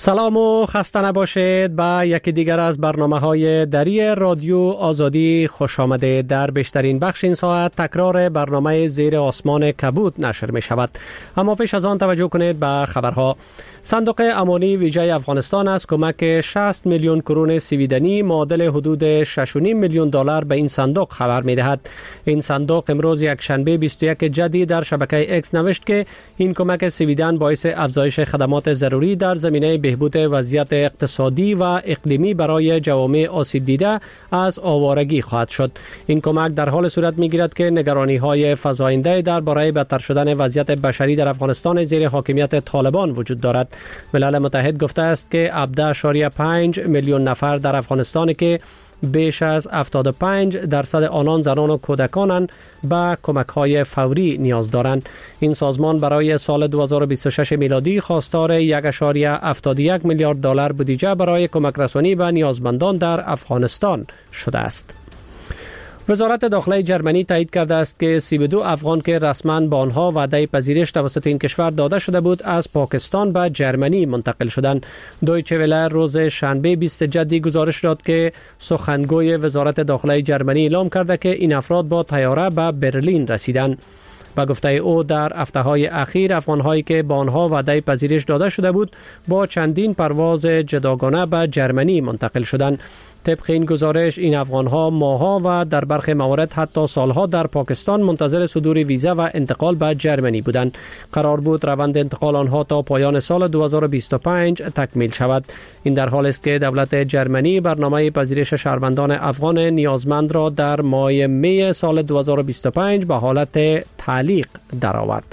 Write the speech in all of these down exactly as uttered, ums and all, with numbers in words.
سلام و خسته نباشید به یکی دیگر از برنامه های دری رادیو آزادی خوش آمده. در بیشترین بخش این ساعت تکرار برنامه زیر آسمان کبود نشر می شود. اما پیش از آن توجه کنید به خبرها. صندوق امانی ویژه افغانستان از کمک شصت میلیون کرون سویدنی معادل حدود شش و نیم میلیون دلار به این صندوق خبر می دهد. این صندوق امروز یک شنبه بیست و یک جدی در شبکه اکس نوشت که این کمک سویدن باعث افزایش خدمات ضروری در زمینه بهبود وضعیت اقتصادی و اقلیمی برای جوامع آسیب دیده از آوارگی خواهد شد. این کمک در حال صورت می گیرد که نگرانی های فزاینده درباره بدتر شدن وضعیت بشری در افغانستان زیر حاکمیت طالبان وجود دارد. ملل متحد گفته است که هفده اشاریه پنج میلیون نفر در افغانستان که بیش از هفتاد و پنج درصد آنان زنان و کودکانند به کمک‌های فوری نیاز دارند. این سازمان برای سال دو هزار و بیست و شش میلادی خواستار یک اشاریه هفتاد و یک میلیارد دلار بودجه برای کمک رسانی به نیازمندان در افغانستان شده است. وزارت داخله جرمنی تایید کرده است که سی و دو افغان که رسما به آنها وعده پذیرش توسط این کشور داده شده بود از پاکستان به جرمنی منتقل شدند. دویچه وله روز شنبه بیست جدی گزارش داد که سخنگوی وزارت داخله جرمنی اعلام کرده که این افراد با طیاره به برلین رسیدند. با گفته او در هفته‌های اخیر افغان‌هایی که با آنها وعده پذیرش داده شده بود با چندین پرواز جداگانه به جرمنی منتقل شدند. طبق این گزارش این افغان‌ها ماه‌ها و در برخی موارد حتی سالها در پاکستان منتظر صدور ویزا و انتقال به جرمنی بودند. قرار بود روند انتقال آنها تا پایان سال دو هزار و بیست و پنج تکمیل شود. این در حالی است که دولت جرمنی برنامه پذیرش شهروندان افغان نیازمند را در ماه می سال دو هزار و بیست و پنج به حالت تعلیق درآورد.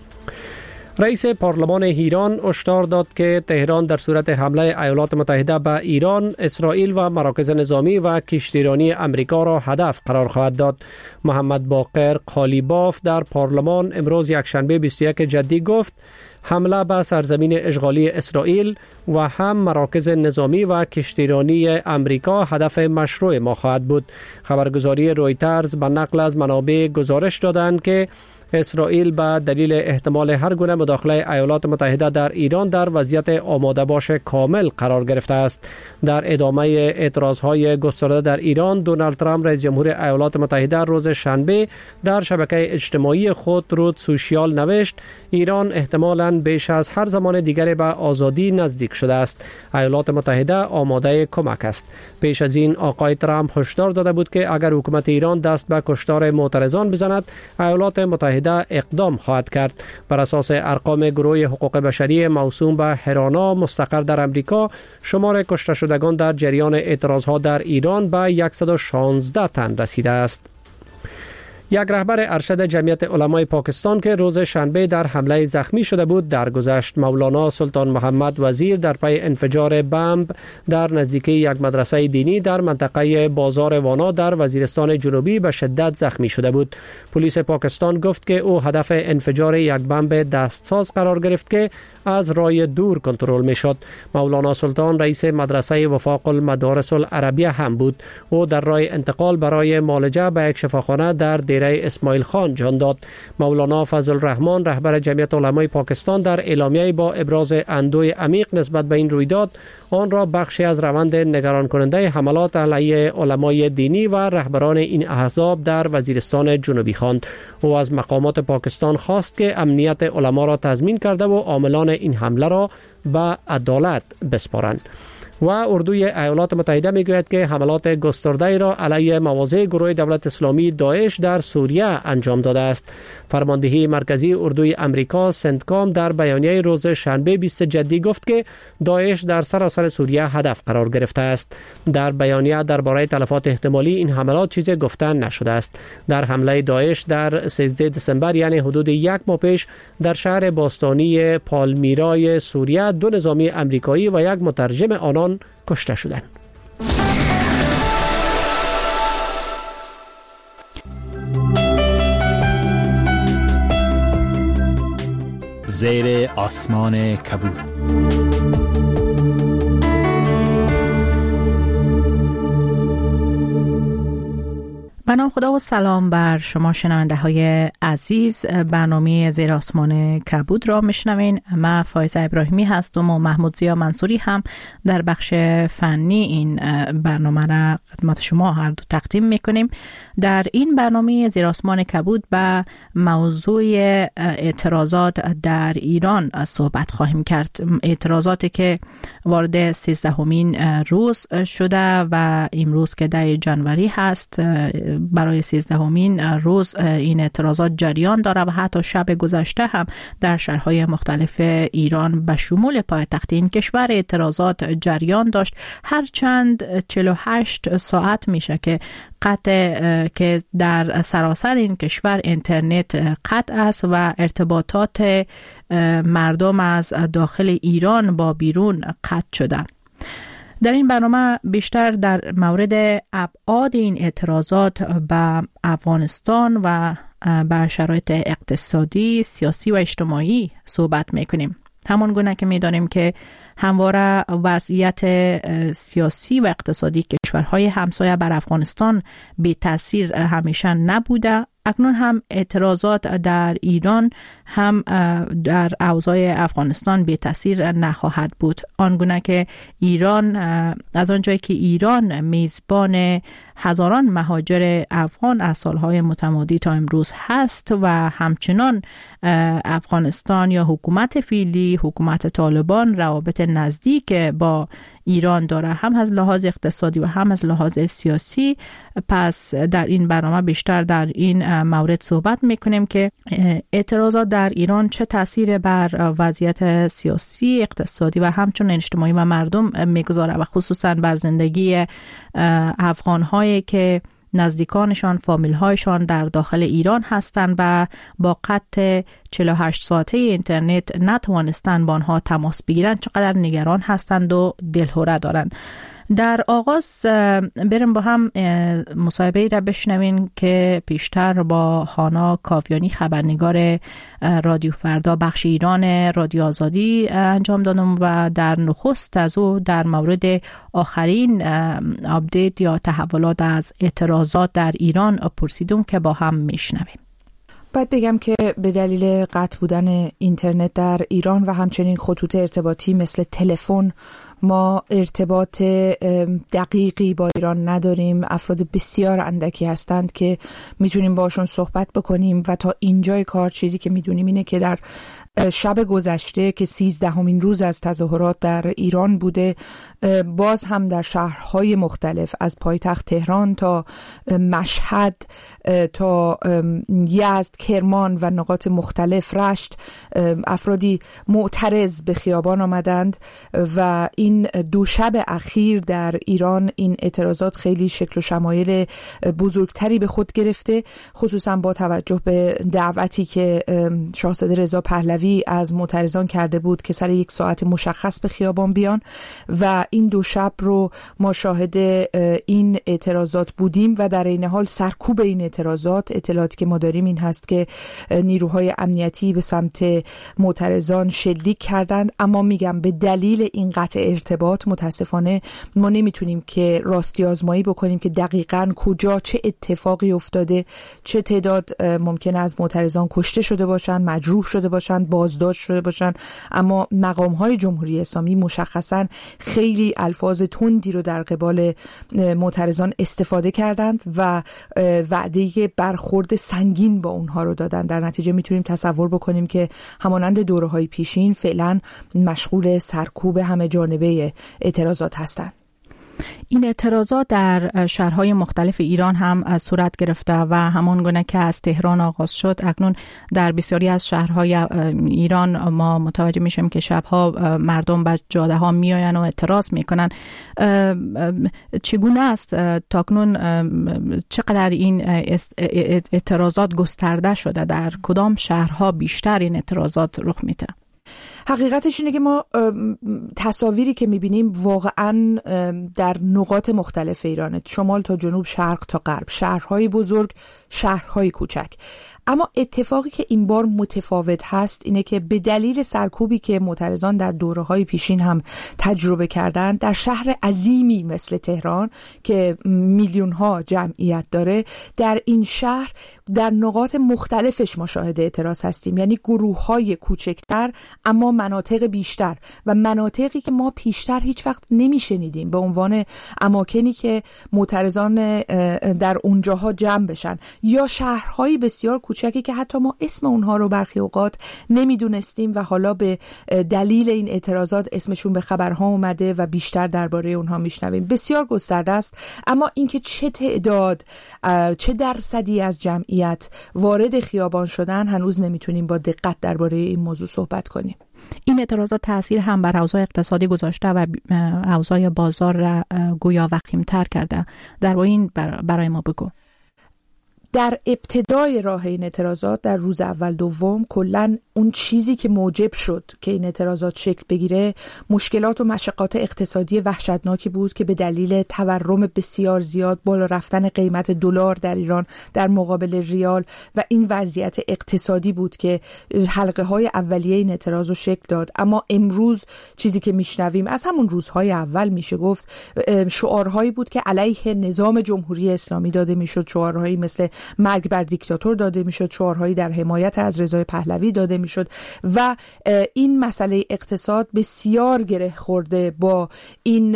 رئیس پارلمان ایران هشدار داد که تهران در صورت حمله ایالات متحده به ایران، اسرائیل و مراکز نظامی و کشتیرانی امریکا را هدف قرار خواهد داد. محمد باقر قالیباف در پارلمان امروز یکشنبه بیست و یک جدی گفت حمله به سرزمین اشغالی اسرائیل و هم مراکز نظامی و کشتیرانی امریکا هدف مشروع ما خواهد بود. خبرگزاری رویترز به نقل از منابع گزارش دادند که اسرائیل به دلیل احتمال هر گونه مداخله ایالات متحده در ایران در وضعیت آماده باش کامل قرار گرفته است. در ادامه اعتراضهای گسترده در ایران، دونالد ترامپ رئیس جمهور ایالات متحده روز شنبه در شبکه اجتماعی خود رود سوشیال نوشت ایران احتمالاً بیش از هر زمان دیگری به آزادی نزدیک شده است. ایالات متحده آماده کمک است. پیش از این آقای ترامپ هشدار داده بود که اگر حکومت ایران دست به کشتار معترضان بزند، ایالات متحده اقدام خواهد کرد. بر اساس ارقام گروه حقوق بشری موسوم به هرانا مستقر در امریکا، شمار کشته شدگان در جریان اعتراضها در ایران به صد و شانزده تن رسیده است. یک رهبر ارشد جمعیت علمای پاکستان که روز شنبه در حمله زخمی شده بود درگذشت. مولانا سلطان محمد وزیر در پی انفجار بمب در نزدیکی یک مدرسه دینی در منطقه بازار وانا در وزیرستان جنوبی به شدت زخمی شده بود. پلیس پاکستان گفت که او هدف انفجار یک بمب دستساز قرار گرفت که از راه دور کنترل می شد. مولانا سلطان رئیس مدرسه وفاق المدارس العربیه هم بود. او در راه انتقال برای معالجه به یک شفاخانه در دیره اسماعیل خان جان داد. مولانا فضل الرحمن رهبر جمعیت علمای پاکستان در اعلامیه با ابراز اندوه عمیق نسبت به این رویداد آن را بخشی از روند نگران کننده حملات علیه علمای دینی و رهبران این احزاب در وزیرستان جنوبی خواند. او از مقامات پاکستان خواست که امنیت علما را تضمین کرده و عاملان این حمله را به عدالت بسپارند. و اردوی ایالات متحده میگوید که حملات گسترده را علیه مواضع گروه دولت اسلامی داعش در سوریه انجام داده است. فرماندهی مرکزی اردوی امریکا سنتکام در بیانیه روز شنبه بیست جدی گفت که داعش در سراسر سوریه هدف قرار گرفته است. در بیانیه درباره تلفات احتمالی این حملات چیزی گفته نشده است. در حمله داعش در سیزده دسامبر یعنی حدود یک ماه پیش در شهر باستانی پالمیرای سوریه دو نظامی امریکایی و یک مترجم آنان کشته شدند. زیر آسمان کبود. به نام خدا و سلام بر شما شنونده های عزیز. برنامه زیر آسمان کبود را میشنوین. من فایزه ابراهیمی هستم و محمود زیا منصوری هم در بخش فنی این برنامه را خدمت شما هر دو تقدیم میکنیم. در این برنامه زیر آسمان کبود به موضوع اعتراضات در ایران صحبت خواهیم کرد. اعتراضاتی که وارد سیزدهمین روز شده و امروز که ده جنوری هست، برای سیزدهمین روز این اعتراضات جریان داره و حتی شب گذشته هم در شهرهای مختلف ایران به شمول پایتخت این کشور اعتراضات جریان داشت. هرچند چهل و هشت ساعت میشه که قطع که در سراسر این کشور اینترنت قطع است و ارتباطات مردم از داخل ایران با بیرون قطع شده. در این برنامه بیشتر در مورد ابعاد این اعتراضات به افغانستان و به شرایط اقتصادی، سیاسی و اجتماعی صحبت میکنیم. همان گونه که میدانیم که همواره وضعیت سیاسی و اقتصادی کشورهای همسایه بر افغانستان بی تأثیر همیشه نبوده، اکنون هم اعتراضات در ایران هم در اوضاع افغانستان بی تأثیر نخواهد بود. آنگونه که ایران، از آنجایی که ایران میزبان هزاران مهاجر افغان از سالهای متمادی تا امروز هست و همچنان افغانستان یا حکومت فعلی، حکومت طالبان روابط نزدیک با ایران داره، هم از لحاظ اقتصادی و هم از لحاظ سیاسی. پس در این برنامه بیشتر در این مورد صحبت میکنیم که اعتراضات در ایران چه تأثیر بر وضعیت سیاسی، اقتصادی و همچنین اجتماعی و مردم میگذاره و خصوصا بر زندگی افغان‌هایی که نزدیکانشان، فامیل‌هایشان در داخل ایران هستند و با قطع چهل و هشت ساعته اینترنت نتوانستند با آنها تماس بگیرند چقدر نگران هستند و دلهره دارند. در آغاز بریم با هم مصاحبه‌ای را بشنوین که پیشتر با هانا کاویانی خبرنگار رادیو فردا بخش ایران رادیو آزادی انجام دادم و در نخست از او در مورد آخرین آپدیت یا تحولات از اعتراضات در ایران پرسیدم که با هم میشنویم. باید بگم که به دلیل قطع بودن اینترنت در ایران و همچنین خطوط ارتباطی مثل تلفن ما ارتباط دقیقی با ایران نداریم. افراد بسیار اندکی هستند که میتونیم باشون صحبت بکنیم و تا اینجای کار چیزی که میدونیم اینه که در شب گذشته که سیزدهمین روز از تظاهرات در ایران بوده، باز هم در شهرهای مختلف از پایتخت تهران تا مشهد تا یزد، کرمان و نقاط مختلف، رشت، افرادی معترض به خیابان آمدند و این دو شب اخیر در ایران این اعتراضات خیلی شکل و شمایل بزرگتری به خود گرفته، خصوصا با توجه به دعوتی که شاهزاده رضا پهلوی از معترضان کرده بود که سر یک ساعت مشخص به خیابان بیان و این دو شب رو ما شاهد این اعتراضات بودیم و در این حال سرکوب این اعتراضات، اطلاعاتی که ما داریم این هست که نیروهای امنیتی به سمت معترضان شلیک کردند. اما میگم به دلیل این قطع ارتباط متاسفانه ما نمیتونیم که راستی آزمایی بکنیم که دقیقاً کجا چه اتفاقی افتاده، چه تعداد ممکنه از معترضان کشته شده باشند، مجروح شده باشند، بازداشت شده باشند. اما مقام‌های جمهوری اسلامی مشخصاً خیلی الفاظ تندی رو در قبال معترضان استفاده کردند و وعده برخورد سنگین با اونها رو دادن. در نتیجه میتونیم تصور بکنیم که همانند دوره‌های پیشین فعلا مشغول سرکوب همه جانبه اعتراضات هستند. این اعتراضات در شهرهای مختلف ایران هم صورت گرفته و همان گونه که از تهران آغاز شد، اکنون در بسیاری از شهرهای ایران ما متوجه میشیم که شبها مردم به جاده ها میآیند و اعتراض میکنن. چگونه است تاکنون، چقدر این اعتراضات گسترده شده؟ در کدام شهرها بیشتر این اعتراضات رخ میده؟ حقیقتش اینه که ما تصاویری که میبینیم واقعا در نقاط مختلف ایرانه، شمال تا جنوب، شرق تا غرب، شهرهای بزرگ، شهرهای کوچک. اما اتفاقی که این بار متفاوت هست اینه که به دلیل سرکوبی که معترضان در دوره‌های پیشین هم تجربه کردن، در شهر عظیمی مثل تهران که میلیون‌ها جمعیت داره، در این شهر در نقاط مختلفش ما شاهد اعتراض هستیم. یعنی گروه‌های کوچکتر اما مناطق بیشتر و مناطقی که ما پیشتر هیچ وقت نمی‌شنیدیم به عنوان اماکنی که معترضان در اونجاها جمع بشن، یا شهرهای بسیار کوچکی که حتی ما اسم اونها رو برخی اوقات نمیدونستیم و حالا به دلیل این اعتراضات اسمشون به خبرها اومده و بیشتر درباره اونها میشنویم. بسیار گسترده است، اما اینکه چه تعداد، چه درصدی از جمعیت وارد خیابان شدن هنوز نمیتونیم با دقت درباره این موضوع صحبت کنیم. این اعتراضات تاثیر هم بر اوضاع اقتصادی گذاشته و اوضاع بازار را گویا وخیم‌تر کرده. در این برای ما بگو. در ابتدای راه این اعتراضات در روز اول دوم کلاً اون چیزی که موجب شد که این اعتراضات شکل بگیره مشکلات و مشقات اقتصادی وحشتناکی بود که به دلیل تورم بسیار زیاد، بالا رفتن قیمت دلار در ایران در مقابل ریال و این وضعیت اقتصادی بود که حلقه های اولیه این اعتراض رو شکل داد. اما امروز چیزی که میشنویم از همون روزهای اول میشه گفت شعارهایی بود که علیه نظام جمهوری اسلامی داده میشد، شعارهایی مثل مرگ بر دیکتاتور داده میشد، شعارهایی در حمایت از رضای پهلوی داده میشد و این مسئله اقتصاد بسیار گره خورده با این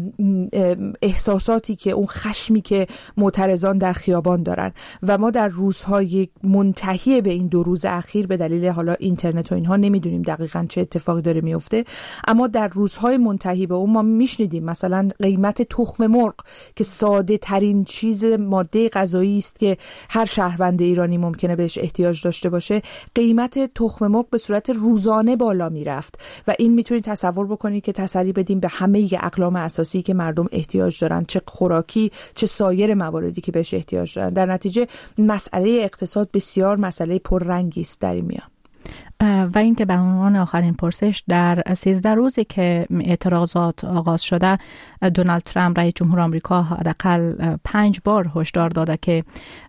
احساساتی که اون خشمی که معترضان در خیابان دارن و ما در روزهای منتهی به این دو روز اخیر به دلیل حالا اینترنت و اینها نمیدونیم دقیقاً چه اتفاقی داره میفته، اما در روزهای منتهی به اون ما میشنیدیم مثلا قیمت تخم مرغ که ساده ترین چیز ماده غذایی است که هر شهروند ایرانی ممکنه بهش احتیاج داشته باشه، قیمت تخم مرغ به صورت روزانه بالا میرفت و این میتونید تصور بکنید که تسری بدیم به همه اقلام اساسی که مردم احتیاج دارن، چه خوراکی چه سایر مواردی که بهش احتیاج دارن. در نتیجه مسئله اقتصاد بسیار مسئله پررنگی است در این میان. و این که به عنوان آخرین پرسش، در سیزده روزی که اعتراضات آغاز شده دونالد ترامپ رئیس جمهور آمریکا حداقل پنج بار هشدار داده که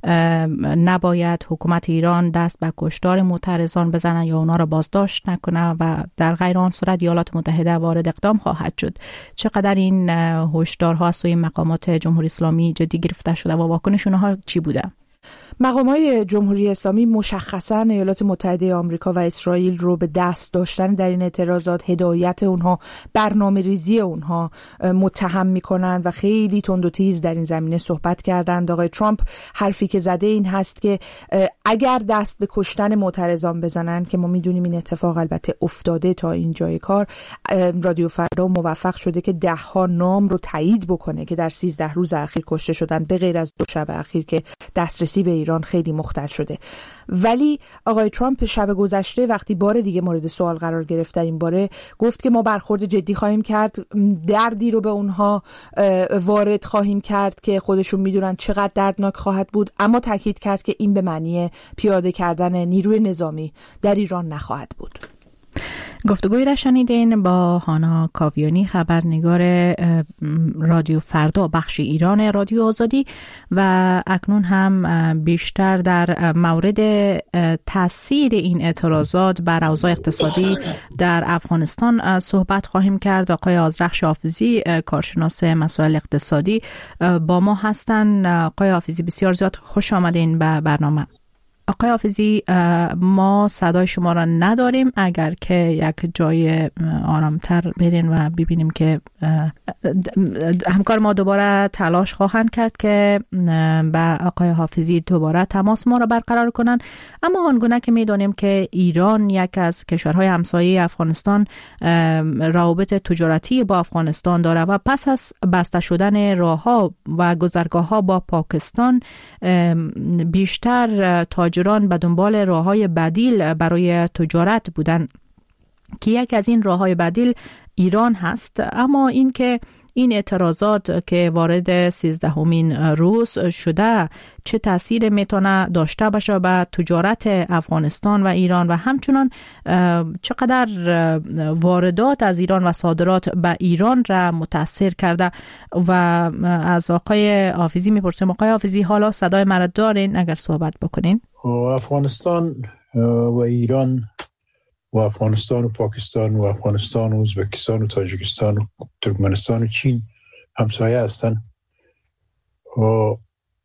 نباید حکومت ایران دست به کشتار معترضان بزنه یا اونا را بازداشت نکنه و در غیر آن صورت ایالات متحده وارد اقدام خواهد شد. چقدر این هشدارها از سوی مقامات جمهوری اسلامی جدی گرفته شده و واکنش اونها چی بوده؟ مقامات جمهوری اسلامی مشخصاً ایالات متحده آمریکا و اسرائیل رو به دست داشتن در این اعتراضات، هدایت اونها، برنامه ریزی اونها متهم میکنند و خیلی تند و تیز در این زمینه صحبت کردند. آقای ترامپ حرفی که زده این هست که اگر دست به کشتن معترضان بزنن، که ما میدونیم این اتفاق البته افتاده تا این جای کار، رادیو فردا موفق شده که ده ها نام رو تایید بکنه که در سیزده روز اخیر کشته شدن، به غیر از دو شب اخیر که دسترسی به ایران خیلی مختل شده. ولی آقای ترامپ شب گذشته وقتی بار دیگه مورد سوال قرار گرفت در این باره، گفت که ما برخورد جدی خواهیم کرد، دردی رو به اونها وارد خواهیم کرد که خودشون میدونن چقدر دردناک خواهد بود، اما تاکید کرد که این به معنی پیاده کردن نیروی نظامی در ایران نخواهد بود. گفتگوی را شنیدین با هانا کاویانی، خبرنگار رادیو فردا بخش ایران رادیو آزادی، و اکنون هم بیشتر در مورد تاثیر این اعتراضات بر اوضاع اقتصادی در افغانستان صحبت خواهیم کرد. آقای آذرخش حافظی، کارشناس مسائل اقتصادی، با ما هستند. آقای حافظی بسیار زیاد خوش آمدین به برنامه. آقای حافظی، ما صدای شما را نداریم، اگر که یک جای آرامتر برین و ببینیم که همکار ما دوباره تلاش خواهند کرد که با آقای حافظی دوباره تماس ما را برقرار کنند. اما آنگونه که میدانیم که ایران یک از کشورهای همسایه افغانستان روابط تجارتی با افغانستان داره و پس از بسته شدن راهها و گذرگاه‌ها با پاکستان بیشتر تاجران به دنبال راه‌های بدیل برای تجارت بودن که یک از این راه‌های بدیل ایران هست. اما این که این اعتراضات که وارد سیزدهمین روز شده چه تأثیر میتونه داشته باشه به تجارت افغانستان و ایران و همچنان چقدر واردات از ایران و صادرات به ایران را متاثر کرده. و از آقای حافظی میپرسم، آقای حافظی حالا صدای مرا دارین؟ اگر صحبت بکنین. و افغانستان و ایران و افغانستان و پاکستان و افغانستان و ازبکستان و تاجیکستان و ترکمنستان و چین همسایه هستند و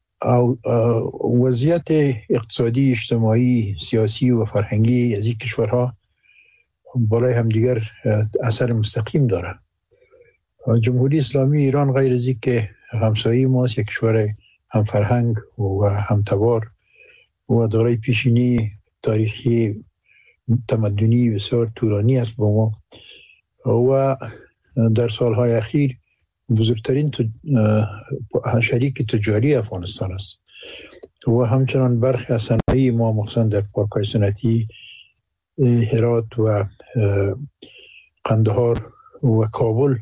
وضعیت اقتصادی، اجتماعی، سیاسی و فرهنگی از این کشورها بالای همدیگر اثر مستقیم داره. جمهوری اسلامی ایران غیر از این که همسایه ماست، یک کشور هم فرهنگ و هم تبار و دارای پیشینی تاریخی تمدنی بسیار طولانی است با ما و در سالهای اخیر بزرگترین شریک تجاری افغانستان است و همچنان برخی از صنایع ما مخصوصا در پارک‌های صنعتی هرات و قندهار و کابل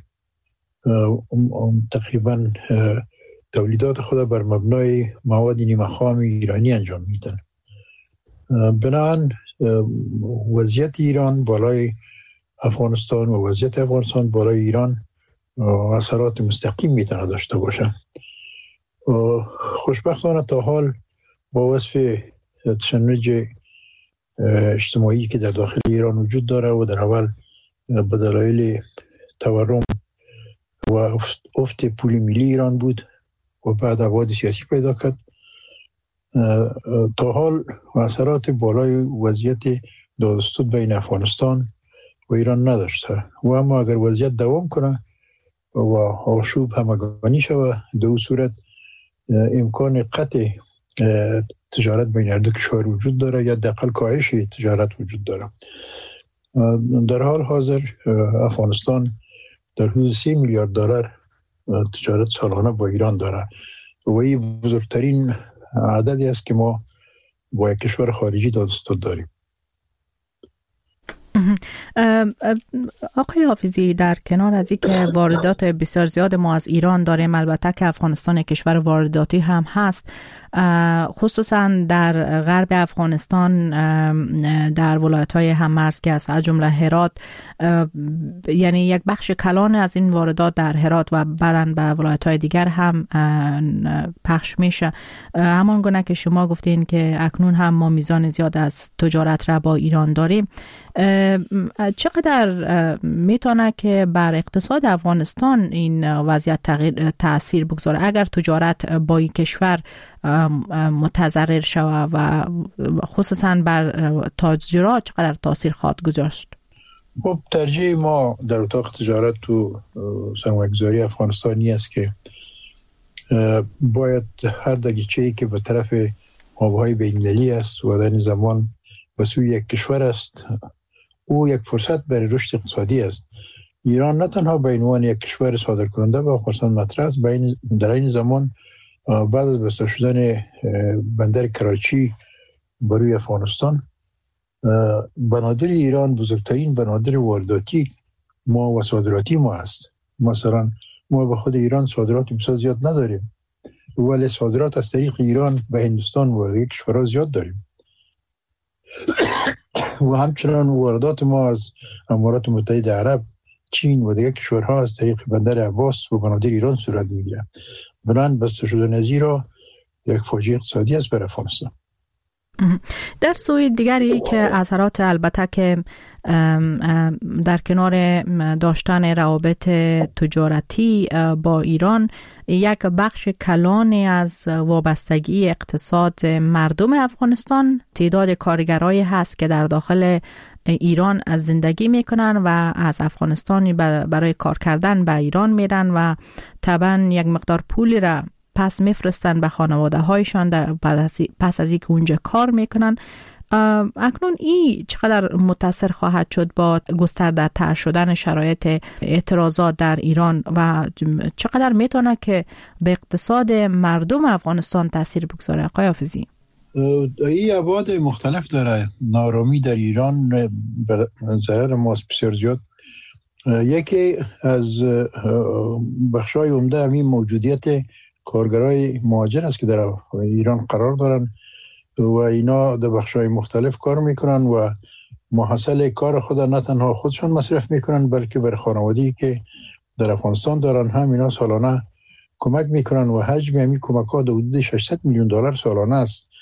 تقریبا تولیدات خود بر مبنای مواد نیمه خام ایرانی انجام میدن. بنابراین وضعیت ایران بالای افغانستان و وضعیت افغانستان بالای ایران اثرات مستقیم میتونه داشته باشه. خوشبختانه تا حال با وصف تشنج اجتماعی که در داخل ایران وجود داره و در اول به دلایل تورم و افت پول ملی ایران بود و بعد ابعاد سیاسی پیدا کرد، تا حال اثرات بالای وضعیت دادستود بین افغانستان و ایران نداشته و اما اگر وضعیت دوام کنه و آشوب همگانی شود، در صورت امکان قطع تجارت بین هر دو کشور وجود داره یا حداقل کاهش تجارت وجود داره. در حال حاضر افغانستان در حدود سه میلیارد دلار تجارت سالانه با ایران داره و این بزرگترین عددی است که ما با یک کشور خارجی دادستود داریم. آقای حافظی، در کنار از اینکه واردات بسیار زیاد ما از ایران داریم، البته که افغانستان کشور وارداتی هم هست، خصوصا در غرب افغانستان در ولایت‌های هممرز که از جمله هرات، یعنی یک بخش کلان از این واردات در هرات و بعداً به ولایت‌های دیگر هم پخش میشه. همان گونه که شما گفتین که اکنون هم ما میزان زیاد از تجارت را با ایران داریم، چقدر میتونه که بر اقتصاد افغانستان این وضعیت تغییر تأثیر بگذاره اگر تجارت با این کشور متضرر شود و خصوصا بر تاجرها چقدر تاثیر خواهد گذاشت؟ خب ترجیح ما در اتاق تجارت و سرمایه‌گذاری افغانستانی است که باید هر دریچه‌ای که به طرف آبهای بین‌المللی است و در این زمان به سوی یک کشور است، او یک فرصت برای رشد اقتصادی است. ایران نه تنها به عنوان یک کشور صادرکننده به افغانستان مطرح است، در این زمان بعد از بسته شدن بندر کراچی بروی افغانستان، بنادر ایران بزرگترین بنادر وارداتی ما و صادراتی ما است. مثلا ما به خود ایران صادرات بسیار زیاد نداریم، ولی صادرات از طریق ایران به هندوستان و دیگر کشورها زیاد داریم و همچنان واردات ما از امارات متحده عرب، چین و دیگر کشورها از طریق بندر عباس و بنادر ایران صورت میگیره. بنابراین بسته شدن از ایران یک فاجعه اقتصادی است برای افغانستان. در سوی دیگری که اثرات البته که در کنار داشتن روابط تجارتی با ایران، یک بخش کلانی از وابستگی اقتصاد مردم افغانستان تعداد کارگرایی هست که در داخل ایران از زندگی میکنن و از افغانستان برای کار کردن به ایران میرن و طبعا یک مقدار پولی را پس میفرستن به خانواده هایشان در پس از اینکه اونجا کار میکنن. اکنون این چقدر متاثر خواهد شد با گسترده تر شدن شرایط اعتراضات در ایران و چقدر میتونه که به اقتصاد مردم افغانستان تاثیر بگذاره؟ آقای حافظی، این ابعاد مختلف داره. نارامی در ایران ضرر ماست بسیار زیاد. یکی از بخشای عمده همین موجودیت کارگرای مهاجر است که در ایران قرار دارن و اینا در بخشای مختلف کار میکنن و محصل کار خود نه تنها خودشون مصرف میکنن بلکه بر خانواده‌ای که در افغانستان دارن هم اینا سالانه کمک میکنن و حجم همین کمک ها در حدود ششصد میلیون دلار سالانه است.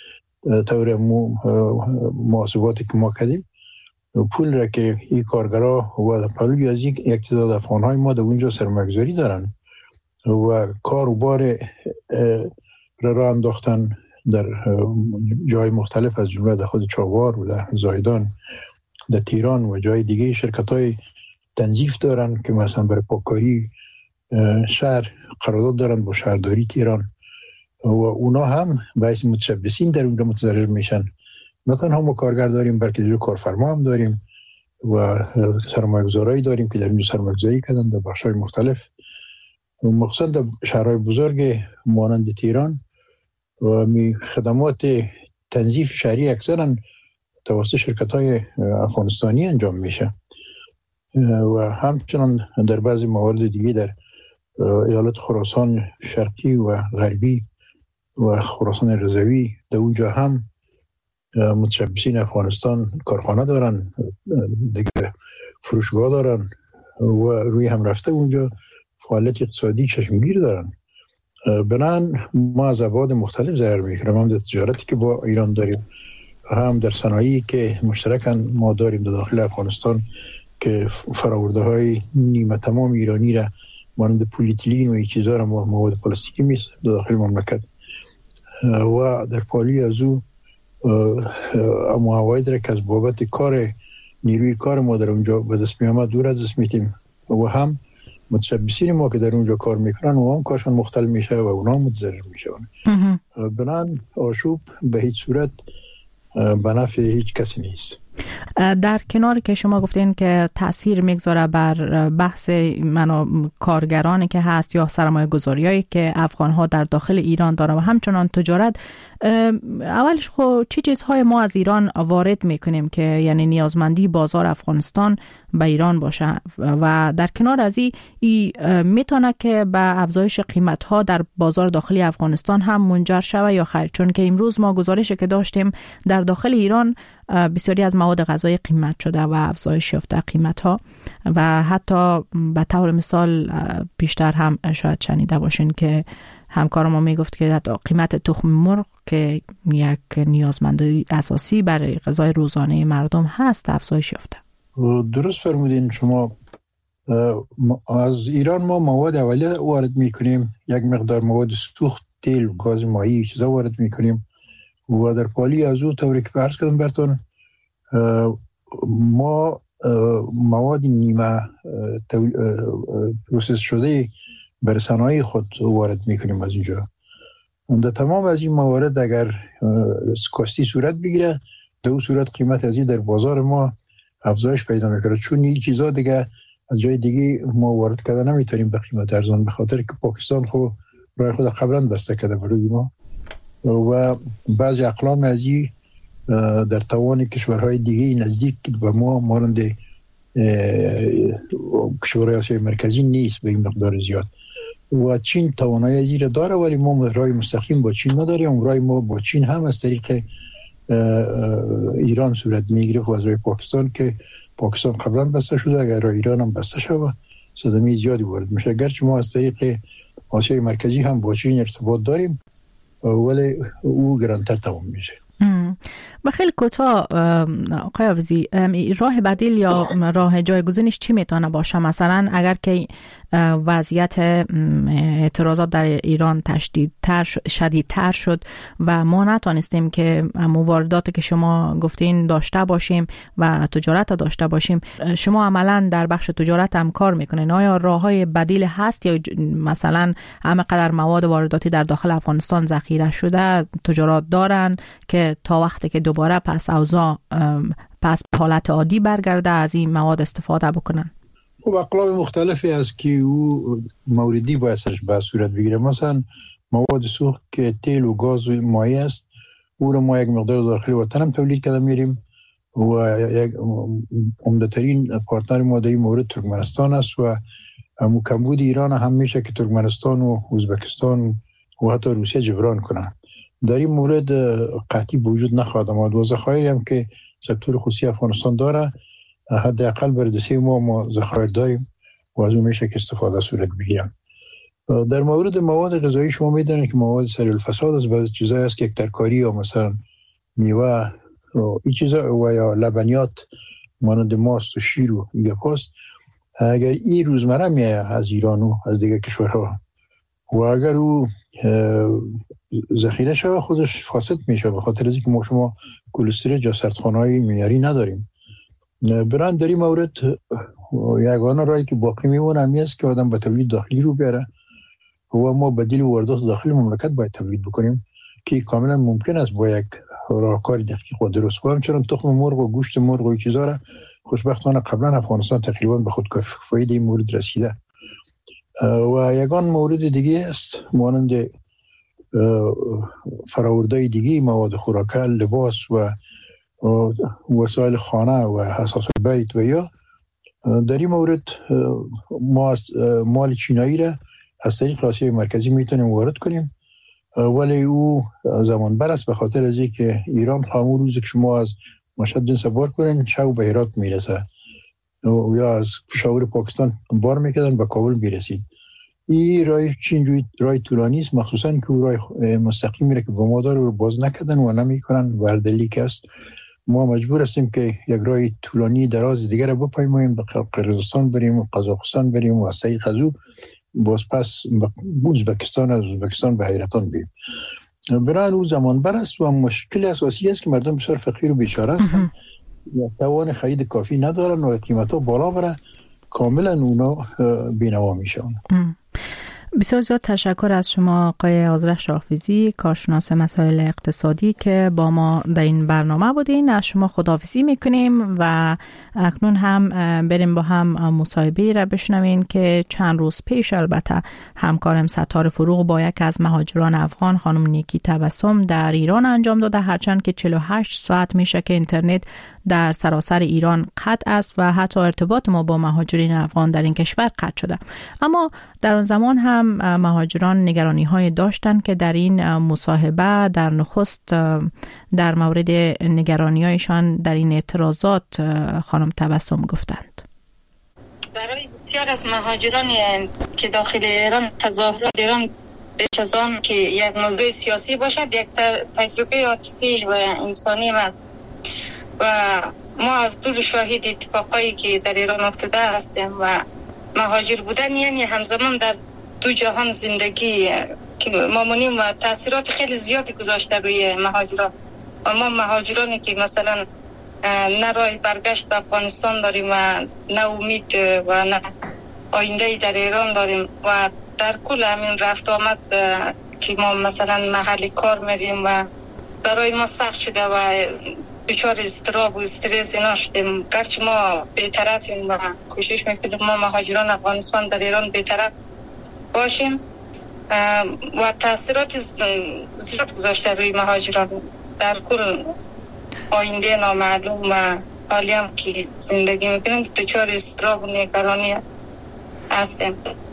طور محاسباتی که ما کردیم پول را که این کارگرها و پلوی از یک تعداد افغان‌های ما در اونجا سرمایه‌گذاری دارن و کار و بار را راه انداختن در جای مختلف از جمله در خود چاوار و در زایدان، در تیران و جای دیگه شرکت‌های تنظیف دارن که مثلا برای پاککاری شهر قرارداد دارن با شهرداری تیران و اونا هم باعث متشبثین در اونجا متضرر میشن. نه تنها ما کارگر داریم بلکه در کارفرما هم داریم و سرمایه‌گذارایی داریم که در اینجا سرمایه‌گذاری کردن در بخش‌های مختلف، مخصوصا در شهرهای بزرگ مانند تهران و خدمات تنظیف شهری اکثرا توسط شرکت‌های افغانستانی انجام میشه و همچنان در بعضی موارد دیگه در ایالت خراسان شرقی و غربی و خراسان رضوی در اونجا هم متشبثین افغانستان کارخانه دارن، دیگه فروشگاه دارن و روی هم رفته اونجا فعالیت اقتصادی چشمگیر دارن. بنان ما از ابعاد مختلف ضرر می‌کنیم، هم در تجارتی که با ایران داریم، هم در صنایعی که مشترکاً ما داریم در داخل افغانستان که فراورده نیمه تمام ایرانی را مانند پلیتیلین و این چیزا را مواد پلاستیکی میسازیم در داخل مملکت و در پالی از او معاوید را که از بابت کار نیروی کار ما در اونجا به دست می آمد دور از دست میتیم و هم متشبثین ما که در اونجا کار میکنن و هم کارشان مختل میشه و اونا متضرر میشن. بنان آشوب به هیچ صورت به نفع هیچ کسی نیست. در کنار که شما گفتین که تأثیر میگذاره بر بحث منو کارگرانی که هست یا سرمایه گذاریایی که افغان ها در داخل ایران دارن و همچنان تجارت، اولش خود چه چیزهای ما از ایران وارد میکنیم که یعنی نیازمندی بازار افغانستان به ایران باشه و در کنار از این ای میتونه که به افزایش قیمت ها در بازار داخلی افغانستان هم منجر شود یا خیر؟ چون که امروز ما گزارشی که داشتیم در داخل ایران بسیاری از مواد غذایی قیمت شده و افزایش یافته قیمت ها و حتی به طور مثال بیشتر هم شاید شنیده باشین که همکار ما میگفت که قیمت تخم مرغ که یک نیازمندی اساسی برای غذای روزانه مردم هست افزایش یافته. درست فرمودین شما. از ایران ما مواد اولیه وارد میکنیم، یک مقدار مواد سوخت، تیل، گاز مایع چیزا وارد میکنیم و در پالی از او طوری که عرض کردم براتون ما مواد نیمه پروسس شده بر صنایع خود وارد میکنیم از اینجا. در تمام از این موارد اگر کاستی صورت بگیره در اون صورت قیمت از این در بازار ما افزایش پیدا میکنه، چون این چیزا دیگه از جای دیگه ما وارد کردن نمیتونیم به قیمت ارزان، به خاطر که پاکستان خود راه خود قبلا بسته کرده برای ما و بعضی اقلام از این در توان کشورهای دیگه نزدیک به ما مانند کشورهای آسیای مرکزی نیست به این مقدار زیاد و چین توانایی از این داره، ولی ما راه مستقیم با چین نداریم. راه ما با چین هم از طریق ایران صورت میگیره و از راه پاکستان که پاکستان قبلا بسته شده، اگر راه ایران هم بسته شده صدمه زیادی وارد میشه. اگرچه ما از طریق آسیای مرکزی هم با چین ارتباط داریم ولی او گرانتر تمام میشه. و خیلی کوتاه آقای حافظی، راه بدیل یا راه جایگزینش چی میتونه باشه؟ مثلا اگر که وضعیت اعتراضات در ایران تشدیدتر شدیدتر شد و ما نتونستیم که وارداتی که شما گفتین داشته باشیم و تجارت داشته باشیم، شما عملا در بخش تجارت هم کار میکنین، آیا راههای بدیل هست یا مثلا همقدر مواد وارداتی در داخل افغانستان ذخیره شده تجارت دارن که تا وقتی که دوباره پس اوضاع پس به حالت عادی برگرده از این مواد استفاده بکنن؟ خب اقلام مختلفی است که او موردی بایستش به صورت بگیره. مثلا مواد سوخت که تیل و گاز و مایع است، او رو ما یک مقدار داخل وطن هم تولید کرده میریم و یک عمده‌ترین پارتنر ما در این مورد ترکمنستان است و کمبود ایران هم میشه که ترکمنستان و ازبکستان و حتی روسیه جبران کنن. در این مورد قطعی وجود نخواهد آمد و ذخایری هم که سکتور خصوصی افغانستان داره حداقل برای دو سه ماه ما ذخایر داریم و از اون میشه که استفاده صورت بگیرن. در مورد مواد غذایی شما میدونید که مواد سریع الفساد از بعضی چیزایی است که یک ترکاری یا مثلا میوه این چیزا و یا لبنیات مانند ماست و شیر و یکاست، اگر این روزمره میاد از ایران و از دیگه کشورها و اگر او ذخیره شود خودش فاسد میشه، به خاطر از اینکه ما شما کلسترول یا سردخانه‌های معیاری نداریم. بران در این مورد یگانه راهی که باقی میمونه همین است که آدم به تولید داخلی رو بیاره و ما بدیل واردات داخل مملکت باید تولید بکنیم که کاملا ممکن است با یک راهکار دقیق و درست. و همچنان تخم مرغ و گوشت مرغ و چیزا را خوشبختانه قبلا افغانستان تقریبا به خودکفایی در این مورد رسیده. و یگان مورد دیگه است مانند فراورده دیگه مواد خوراکی، لباس و وسایل خانه و حساس بیت و یا در این مورد ما مال چینایی را از طریق آسیای مرکزی میتونیم وارد کنیم، ولی او زمان بر است به خاطر از اینکه ایران همون روزی که شما از مشهد جنس بار کنین شب به هرات میرسه یا از پشاور پاکستان بار میکردن به کابل میرسید. این رای چین روی رای طولانی است، مخصوصا که رای مستقیم میره که با ما داره رو باز نکردن و نمیکنن وردلی که است. ما مجبور هستیم که یک رای طولانی دراز دیگر رو بپیماییم، به قرقیزستان بریم و قزاقستان بریم و از طریق از او باز پس ازبکستان از ازبکستان به حیرتان بریم. برای او زمان بر است و مشکل اساسی است که مردم بسیار فقیر و بیچاره هستند، توان خرید کافی ندارن و قیمتا بالا بره، کاملا اونا بینوا میشن. بسیار زیاد تشکر از شما آقای آذرخش حافظی، کارشناس مسائل اقتصادی که با ما در این برنامه بودین. از شما خداحافظی میکنیم و اکنون هم بریم با هم مصاحبه را بشنوین که چند روز پیش البته همکارم ستاره فروغ با یک از مهاجران افغان خانم نیکی تبسم در ایران انجام داده، هرچند که چهل و هشت ساعت میشه که اینترنت در سراسر ایران قطع است و حتی ارتباط ما با مهاجرین افغان در این کشور قطع شده. اما در آن زمان هم مهاجران نگرانی های داشتند که در این مصاحبه در نخست در مورد نگرانی هایشان در این اعتراضات خانم تبسم گفتند. برای بسیار از مهاجران که داخل ایران تظاهرات ایران بیش از آن که یک موضوع سیاسی باشد یک تجربه عاطفی و انسانی است و ما از دور شاهد اتفاقایی که در ایران افتاده هستیم و مهاجر بودن یعنی همزمان در دو جهان زندگی که ما مونیم و تاثیرات خیلی زیادی گذاشته روی مهاجران. و ما مهاجرانی که مثلا نه راه برگشت به افغانستان داریم و نه امید و نه آینده در ایران داریم و در کل همین رفت آمد که ما مثلا محل کار میریم و برای ما سخت شده و دچار اضطراب و استرس اینا شدیم. گرچه ما بی‌طرفیم و کوشش میکنیم ما مهاجران افغانستان در ایران بی‌طرف باشیم و تاثیرات زیاد گذاشته روی مهاجران در کل آینده نامعلوم و حالی هم که زندگی میکنیم دچار اضطراب و نگرانی هستیم.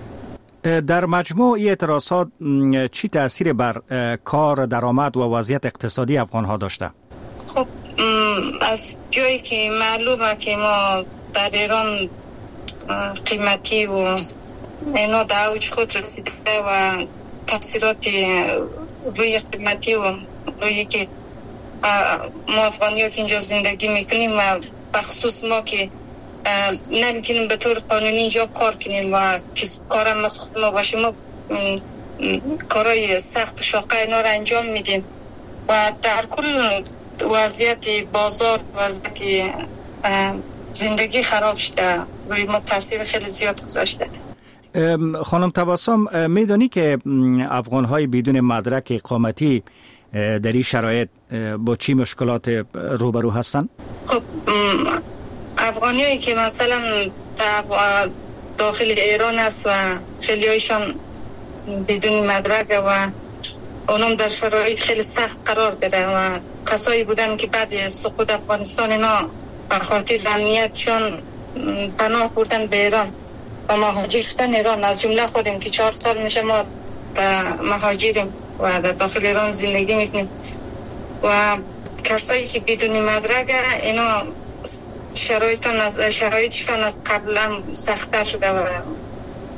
در مجموع این اعتراضات چی تأثیر بر کار، درآمد و وضعیت اقتصادی افغان ها داشته؟ خب از جایی که معلومه که ما در ایران قیمتی و اینا در اوج خود رسیده و تاثیرات روی قیمتی و روی که ما افغانی ها که اینجا زندگی میکنیم و بخصوص ما که نمیتونیم به طور قانونی اینجا کار کنیم و کارم مسخوط ما باشیم، ما کارهای سخت و شاقه اینا رو انجام میدیم و در کل وضعیت بازار وضعیت زندگی خراب شده، روی ما تاثیر خیلی زیاد گذاشته. خانم تبسم، میدانی که افغان‌های بدون مدرک اقامتی در این شرایط با چی مشکلات روبرو هستند؟ خب افغانیایی که مثلا داخل ایران است و خیلی هایشان بدون مدرک و اونم در شرایط خیلی سخت قرار داره و کسایی بودن که بعد سقوط افغانستان اینا به خاطر امنیتشان پناه بردن به ایران و مهاجر شدن ایران. از جمله خودم که چهار سال میشه ما مهاجریم و در داخل ایران زندگی میکنیم و کسایی که بدون مدرک اینا شرایطشان از شرایطشان از قبلا سخت‌تر شده و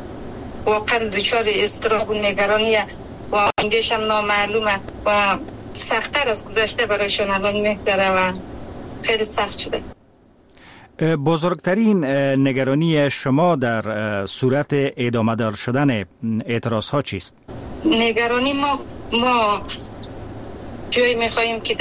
واقعا دچار اضطراب و نگرانی و آیندهشان نامعلومه و سخت‌تر از گذشته برایشان الان میگذره و خیلی سخت شده. بزرگترین نگرانی شما در صورت ادامه دار شدن اعتراض ها چیست؟ نگرانی ما ما جایی میخواییم که